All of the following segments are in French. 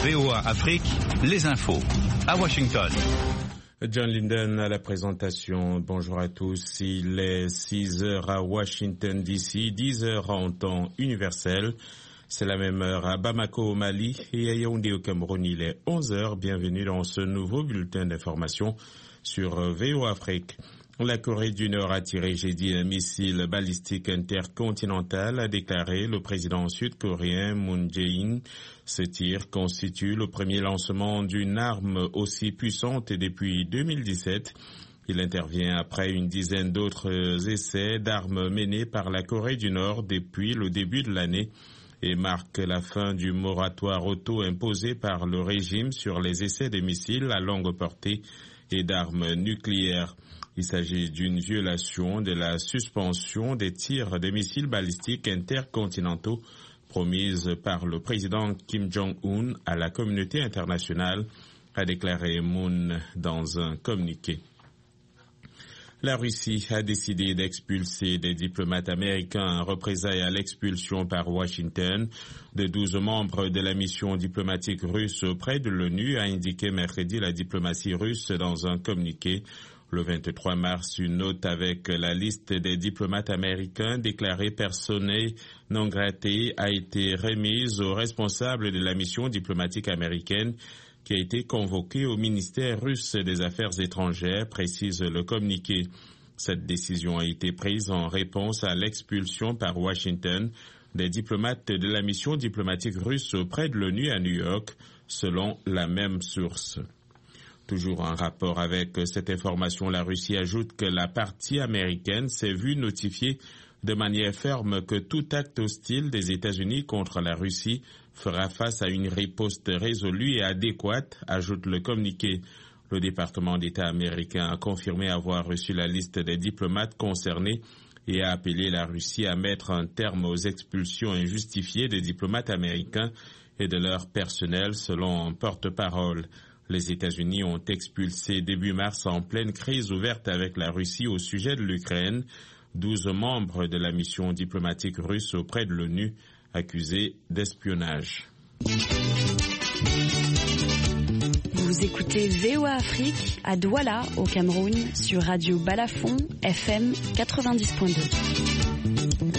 VOA Afrique, les infos. À Washington. John Linden à la présentation. Bonjour à tous. Il est 6h à Washington DC, 10h en temps universel. C'est la même heure à Bamako au Mali et à Yaoundé au Cameroun. Il est 11h. Bienvenue dans ce nouveau bulletin d'information sur VOA Afrique. La Corée du Nord a tiré jeudi un missile balistique intercontinental, a déclaré le président sud-coréen Moon Jae-in. Ce tir constitue le premier lancement d'une arme aussi puissante depuis 2017. Il intervient après une dizaine d'autres essais d'armes menés par la Corée du Nord depuis le début de l'année et marque la fin du moratoire auto-imposé par le régime sur les essais de missiles à longue portée et d'armes nucléaires. Il s'agit d'une violation de la suspension des tirs de missiles balistiques intercontinentaux promise par le président Kim Jong-un à la communauté internationale, a déclaré Moon dans un communiqué. La Russie a décidé d'expulser des diplomates américains en représailles à l'expulsion par Washington de 12 membres de la mission diplomatique russe auprès de l'ONU, a indiqué mercredi la diplomatie russe dans un communiqué. Le 23 mars, une note avec la liste des diplomates américains déclarés persona non grata a été remise aux responsables de la mission diplomatique américaine qui a été convoquée au ministère russe des Affaires étrangères, précise le communiqué. Cette décision a été prise en réponse à l'expulsion par Washington des diplomates de la mission diplomatique russe auprès de l'ONU à New York, selon la même source. Toujours en rapport avec cette information, la Russie ajoute que la partie américaine s'est vue notifier de manière ferme que tout acte hostile des États-Unis contre la Russie fera face à une riposte résolue et adéquate, ajoute le communiqué. Le département d'État américain a confirmé avoir reçu la liste des diplomates concernés et a appelé la Russie à mettre un terme aux expulsions injustifiées des diplomates américains et de leur personnel, selon un porte-parole. Les États-Unis ont expulsé début mars en pleine crise ouverte avec la Russie au sujet de l'Ukraine 12 membres de la mission diplomatique russe auprès de l'ONU accusés d'espionnage. Vous écoutez VOA Afrique à Douala au Cameroun sur Radio Balafon FM 90.2.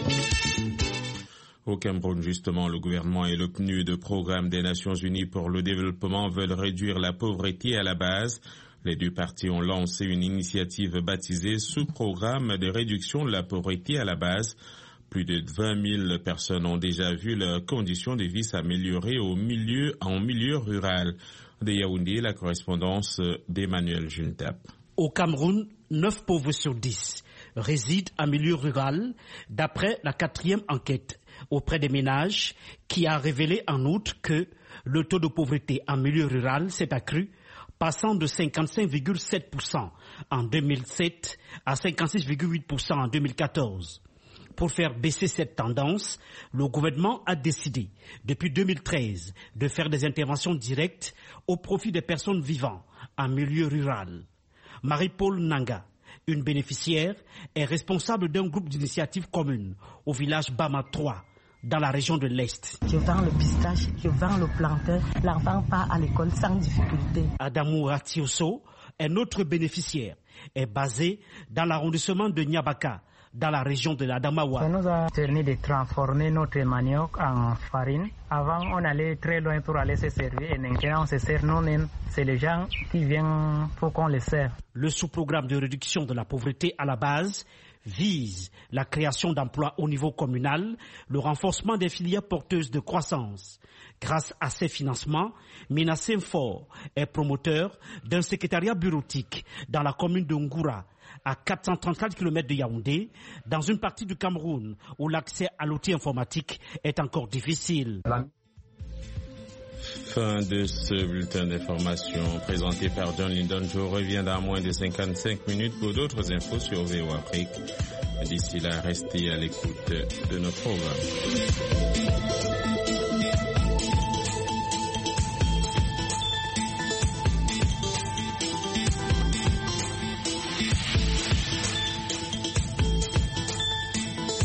Au Cameroun, justement, le gouvernement et le PNUD, Programme des Nations Unies pour le développement, veulent réduire la pauvreté à la base. Les deux parties ont lancé une initiative baptisée Sous-Programme de réduction de la pauvreté à la base. Plus de 20 000 personnes ont déjà vu leurs conditions de vie s'améliorer en milieu rural. De Yaoundé, la correspondance d'Emmanuel Juntap. Au Cameroun, 9 pauvres sur 10 résident en milieu rural, d'après la 4e enquête auprès des ménages, qui a révélé en outre que le taux de pauvreté en milieu rural s'est accru, passant de 55,7% en 2007 à 56,8% en 2014. Pour faire baisser cette tendance, le gouvernement a décidé, depuis 2013, de faire des interventions directes au profit des personnes vivant en milieu rural. Marie-Paul Nanga, une bénéficiaire, est responsable d'un groupe d'initiatives communes au village Bama 3, dans la région de l'Est. Je vends le pistache, je vends le plantain, l'enfant part à l'école sans difficulté. Adamou Ratioso, un autre bénéficiaire, est basé dans l'arrondissement de Nyabaka, dans la région de l'Adamawa. Ça nous a permis de transformer notre manioc en farine. Avant, on allait très loin pour aller se servir et maintenant on se sert nous-mêmes. C'est les gens qui viennent pour qu'on les serve. Le sous-programme de réduction de la pauvreté à la base vise la création d'emplois au niveau communal, le renforcement des filières porteuses de croissance. Grâce à ces financements, Mina Semfort est promoteur d'un secrétariat bureautique dans la commune de Ngoura, à 434 km de Yaoundé, dans une partie du Cameroun où l'accès à l'outil informatique est encore difficile. Fin de ce bulletin d'information présenté par John Linden. Je reviens dans moins de 55 minutes pour d'autres infos sur VOA Afrique. D'ici là, restez à l'écoute de nos programmes.